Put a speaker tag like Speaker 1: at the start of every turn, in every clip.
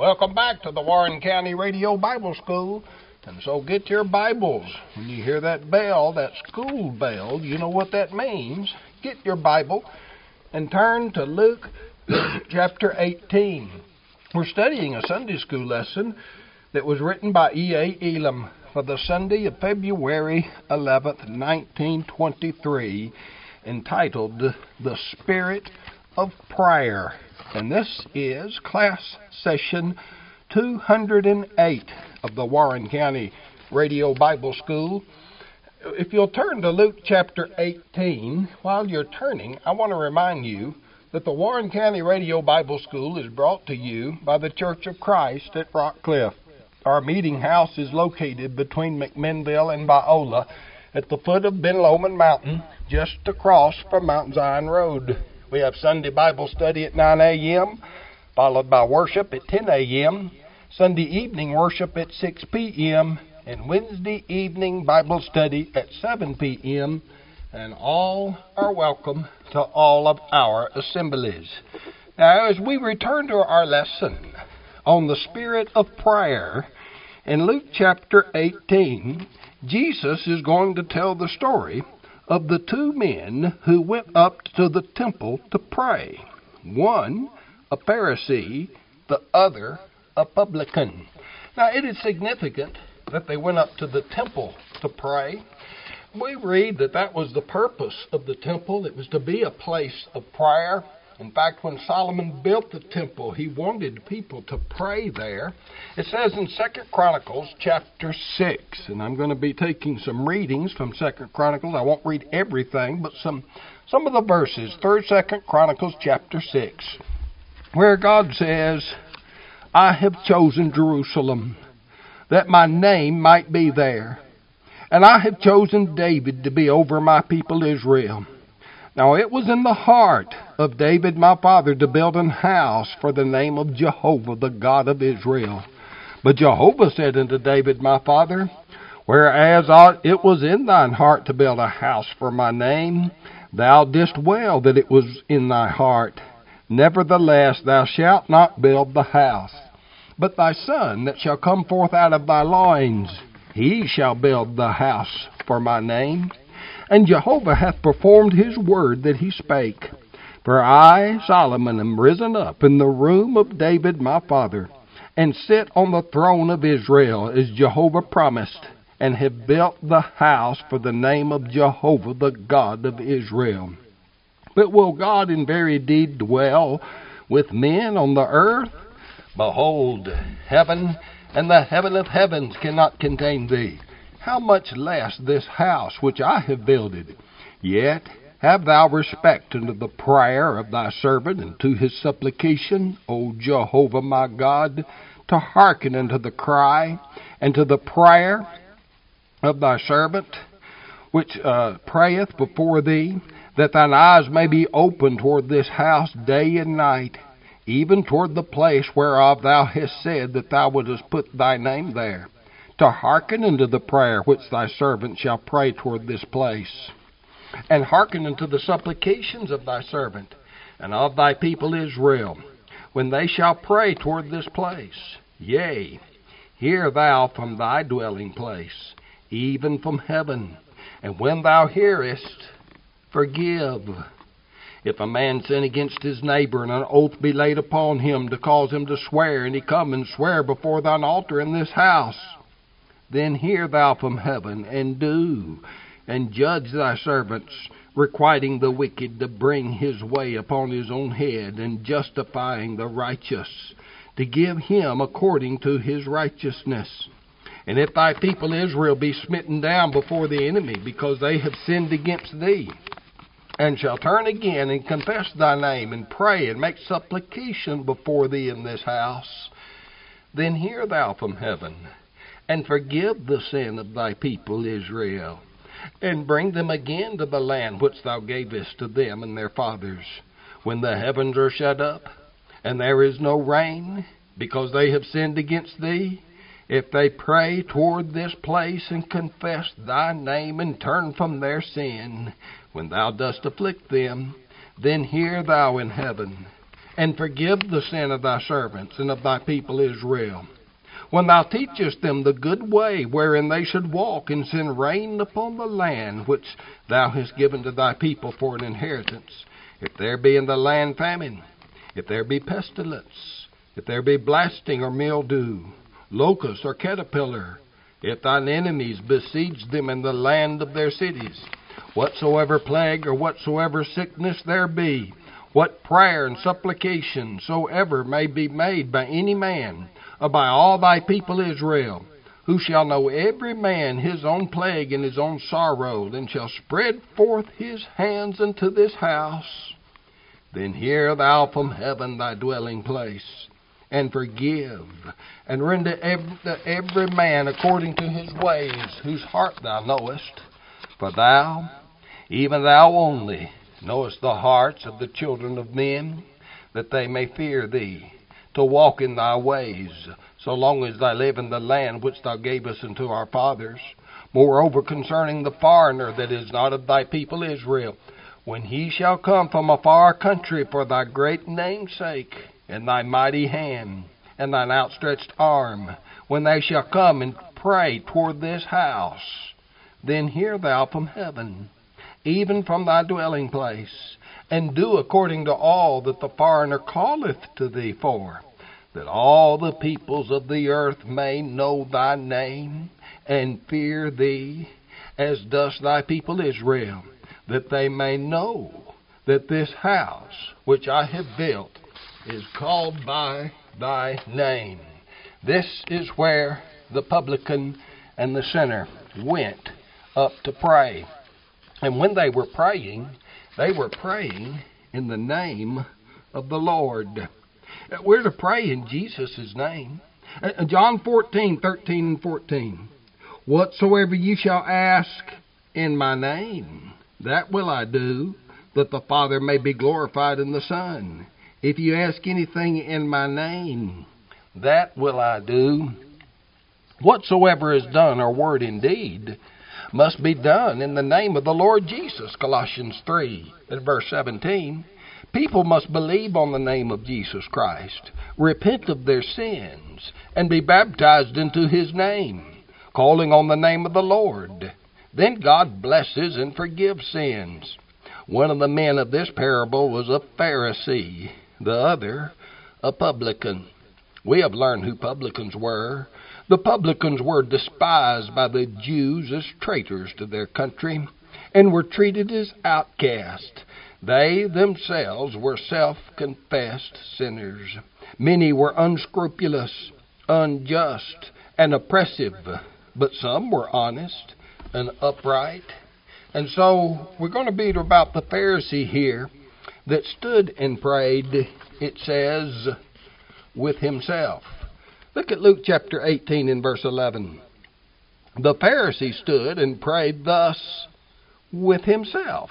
Speaker 1: Welcome back to the Warren County Radio Bible School. And so get your Bibles. When you hear that bell, that school bell, you know what that means. Get your Bible and turn to Luke chapter 18. We're studying a Sunday school lesson that was written by E.A. Elam for the Sunday of February 11th, 1923, entitled The Spirit of Prayer. And this is class session 208 of the Warren County Radio Bible School. If you'll turn to Luke chapter 18, while you're turning, I want to remind you that the Warren County Radio Bible School is brought to you by the Church of Christ at Rockcliffe. Our meeting house is located between McMinnville and Biola at the foot of Ben Lomond Mountain, just across from Mount Zion Road. We have Sunday Bible study at 9 a.m., followed by worship at 10 a.m., Sunday evening worship at 6 p.m., and Wednesday evening Bible study at 7 p.m., and all are welcome to all of our assemblies. Now, as we return to our lesson on the Spirit of Prayer, in Luke chapter 18, Jesus is going to tell the story of the two men who went up to the temple to pray. One, a Pharisee, the other, a publican. Now, it is significant that they went up to the temple to pray. We read that was the purpose of the temple. It was to be a place of prayer. In fact, when Solomon built the temple, he wanted people to pray there. It says in 2 Chronicles chapter 6, and I'm going to be taking some readings from 2 Chronicles. I won't read everything, but some of the verses. 2 Chronicles chapter 6, where God says, I have chosen Jerusalem, that my name might be there. And I have chosen David to be over my people Israel. Now it was in the heart of David my father to build an house for the name of Jehovah, the God of Israel. But Jehovah said unto David my father, whereas it was in thine heart to build a house for my name, thou didst well that it was in thy heart. Nevertheless thou shalt not build the house. But thy son that shall come forth out of thy loins, he shall build the house for my name. And Jehovah hath performed his word that he spake. For I, Solomon, am risen up in the room of David my father, and sit on the throne of Israel, as Jehovah promised, and have built the house for the name of Jehovah, the God of Israel. But will God in very deed dwell with men on the earth? Behold, heaven and the heaven of heavens cannot contain thee. How much less this house which I have builded? Yet have thou respect unto the prayer of thy servant, and to his supplication, O Jehovah my God, to hearken unto the cry, and to the prayer of thy servant, which prayeth before thee, that thine eyes may be open toward this house day and night, even toward the place whereof thou hast said that thou wouldest put thy name there, to hearken unto the prayer which thy servant shall pray toward this place, and hearken unto the supplications of thy servant and of thy people Israel, when they shall pray toward this place. Yea, hear thou from thy dwelling place, even from heaven, and when thou hearest, forgive. If a man sin against his neighbor, and an oath be laid upon him to cause him to swear, and he come and swear before thine altar in this house, then hear thou from heaven, and do, and judge thy servants, requiting the wicked to bring his way upon his own head, and justifying the righteous, to give him according to his righteousness. And if thy people Israel be smitten down before the enemy, because they have sinned against thee, and shall turn again and confess thy name, and pray and make supplication before thee in this house, then hear thou from heaven, and forgive the sin of thy people Israel, and bring them again to the land which thou gavest to them and their fathers, when the heavens are shut up, and there is no rain, because they have sinned against thee. If they pray toward this place, and confess thy name, and turn from their sin, when thou dost afflict them, then hear thou in heaven, and forgive the sin of thy servants and of thy people Israel. When thou teachest them the good way wherein they should walk, and send rain upon the land which thou hast given to thy people for an inheritance. If there be in the land famine, if there be pestilence, if there be blasting or mildew, locust or caterpillar, if thine enemies besiege them in the land of their cities, whatsoever plague or whatsoever sickness there be, what prayer and supplication soever may be made by any man, or by all thy people Israel, who shall know every man his own plague and his own sorrow, and shall spread forth his hands unto this house, then hear thou from heaven thy dwelling place, and forgive, and render every man according to his ways, whose heart thou knowest. For thou, even thou only, knowest the hearts of the children of men, that they may fear thee, to walk in thy ways, so long as they live in the land which thou gavest unto our fathers. Moreover, concerning the foreigner that is not of thy people Israel, when he shall come from a far country for thy great name's sake, and thy mighty hand, and thine outstretched arm, when they shall come and pray toward this house, then hear thou from heaven, even from thy dwelling place, and do according to all that the foreigner calleth to thee for, that all the peoples of the earth may know thy name, and fear thee, as does thy people Israel, that they may know that this house which I have built is called by thy name. This is where the publican and the sinner went up to pray. And when they were praying in the name of the Lord. We're to pray in Jesus' name. John 14:13 and 14. Whatsoever ye shall ask in my name, that will I do, that the Father may be glorified in the Son. If you ask anything in my name, that will I do. Whatsoever is done, or word and deed, must be done in the name of the Lord Jesus. Colossians 3 and verse 17. People must believe on the name of Jesus Christ, repent of their sins, and be baptized into His name, calling on the name of the Lord. Then God blesses and forgives sins. One of the men of this parable was a Pharisee, the other a publican. We have learned who publicans were. The publicans were despised by the Jews as traitors to their country, and were treated as outcasts. They themselves were self-confessed sinners. Many were unscrupulous, unjust, and oppressive, but some were honest and upright. And so we're going to read about the Pharisee here that stood and prayed, it says, with himself. Look at Luke chapter 18 and verse 11. The Pharisee stood and prayed thus with himself.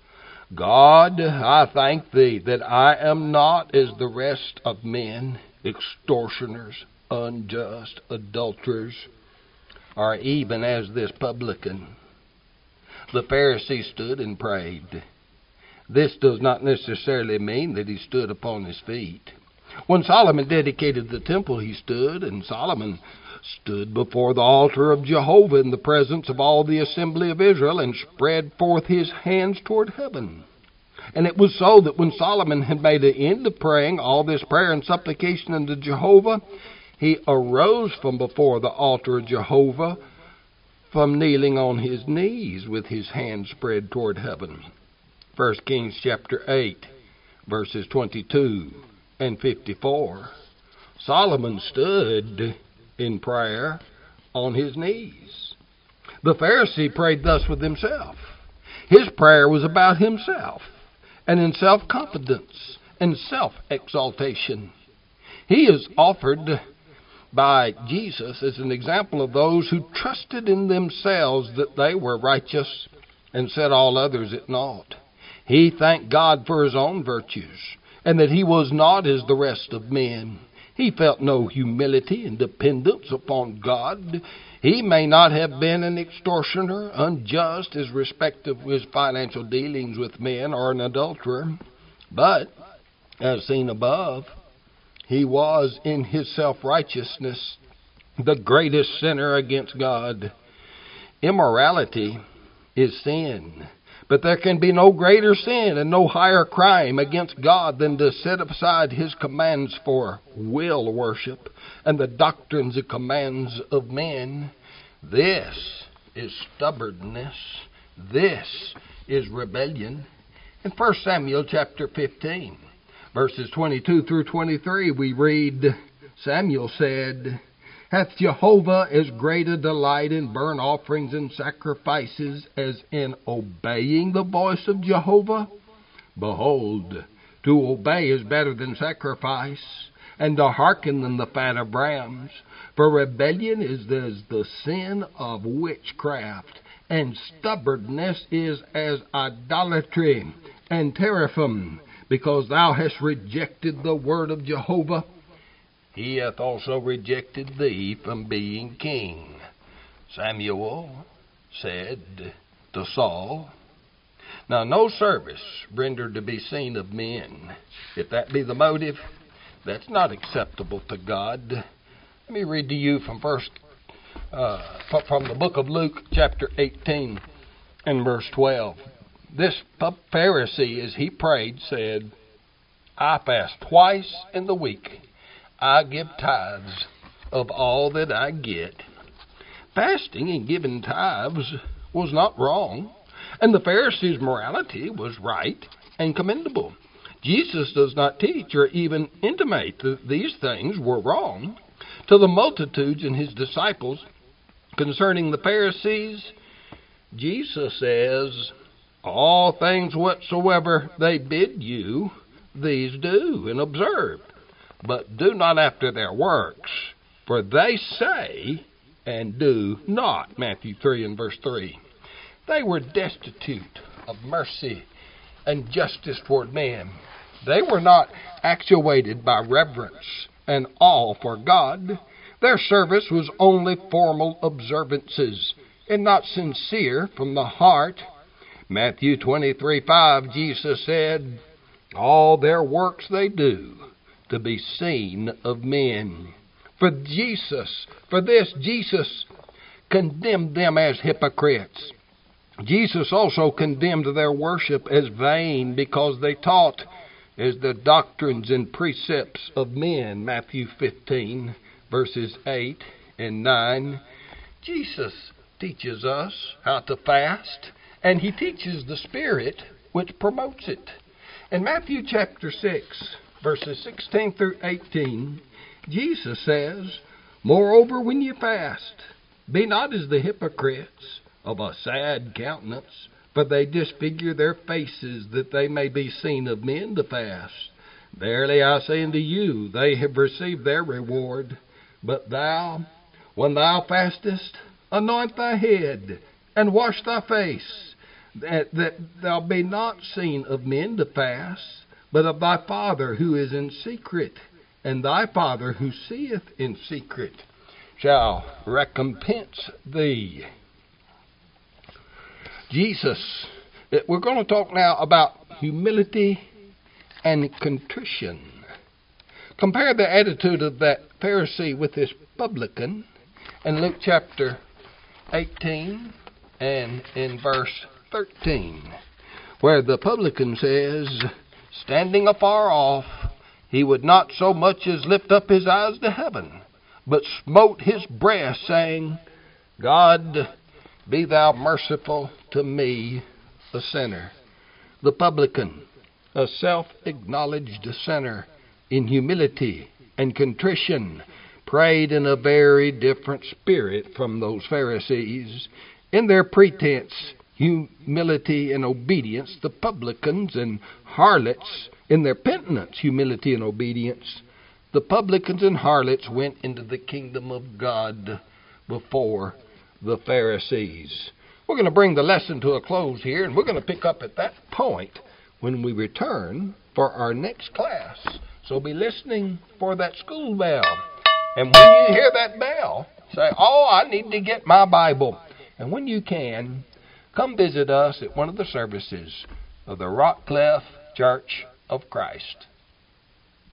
Speaker 1: God, I thank thee that I am not as the rest of men, extortioners, unjust, adulterers, or even as this publican. The Pharisee stood and prayed. This does not necessarily mean that he stood upon his feet. When Solomon dedicated the temple, he stood, and Solomon stood before the altar of Jehovah in the presence of all the assembly of Israel, and spread forth his hands toward heaven. And it was so that when Solomon had made an end of praying all this prayer and supplication unto Jehovah, he arose from before the altar of Jehovah, from kneeling on his knees with his hands spread toward heaven. 1 Kings chapter 8, verses 22 and 54. Solomon stood in prayer on his knees. The Pharisee prayed thus with himself. His prayer was about himself, and in self-confidence and self-exaltation. He is offered by Jesus as an example of those who trusted in themselves that they were righteous and set all others at naught. He thanked God for his own virtues, and that he was not as the rest of men. He felt no humility and dependence upon God. He may not have been an extortioner, unjust as respect of his financial dealings with men, or an adulterer, but As seen above, he was in his self-righteousness the greatest sinner against God. Immorality is sin, but there can be no greater sin and no higher crime against God than to set aside his commands for will worship and the doctrines and commands of men. This is stubbornness. This is rebellion. In 1 Samuel chapter 15, verses 22 through 23, we read, Samuel said, Hath Jehovah as great a delight in burnt offerings and sacrifices as in obeying the voice of Jehovah? Behold, to obey is better than sacrifice, and to hearken than the fat of rams. For rebellion is as the sin of witchcraft, and stubbornness is as idolatry and teraphim, because thou hast rejected the word of Jehovah. He hath also rejected thee from being king. Samuel said to Saul, Now no service rendered to be seen of men. If that be the motive, that's not acceptable to God. Let me read to you from the book of Luke, chapter 18, and verse 12. This Pharisee, as he prayed, said, I fast twice in the week. I give tithes of all that I get. Fasting and giving tithes was not wrong, and the Pharisee's morality was right and commendable. Jesus does not teach or even intimate that these things were wrong. To the multitudes and his disciples concerning the Pharisees, Jesus says, All things whatsoever they bid you, these do and observe. But do not after their works, for they say and do not. Matthew 3 and verse 3. They were destitute of mercy and justice toward men. They were not actuated by reverence and awe for God. Their service was only formal observances and not sincere from the heart. Matthew 23:5, Jesus said, All their works they do to be seen of men. For this Jesus condemned them as hypocrites. Jesus also condemned their worship as vain because they taught as the doctrines and precepts of men. Matthew 15, verses 8 and 9. Jesus teaches us how to fast, and he teaches the Spirit which promotes it. In Matthew chapter 6, verses 16 through 18, Jesus says, Moreover, when ye fast, be not as the hypocrites of a sad countenance, for they disfigure their faces, that they may be seen of men to fast. Verily I say unto you, they have received their reward. But thou, when thou fastest, anoint thy head, and wash thy face, that thou be not seen of men to fast, but of thy Father who is in secret, and thy Father who seeth in secret shall recompense thee. Jesus, we're going to talk now about humility and contrition. Compare the attitude of that Pharisee with this publican in Luke chapter 18 and in verse 13, where the publican says, Standing afar off, he would not so much as lift up his eyes to heaven, but smote his breast, saying, God, be thou merciful to me, a sinner. The publican, a self-acknowledged sinner in humility and contrition, prayed in a very different spirit from those Pharisees. In their pretense, humility and obedience, the publicans and harlots, in their penitence, humility and obedience, the publicans and harlots went into the kingdom of God before the Pharisees. We're going to bring the lesson to a close here, and we're going to pick up at that point when we return for our next class. So be listening for that school bell. And when you hear that bell, say, I need to get my Bible. And when you can, come visit us at one of the services of the Rockcliffe Church of Christ.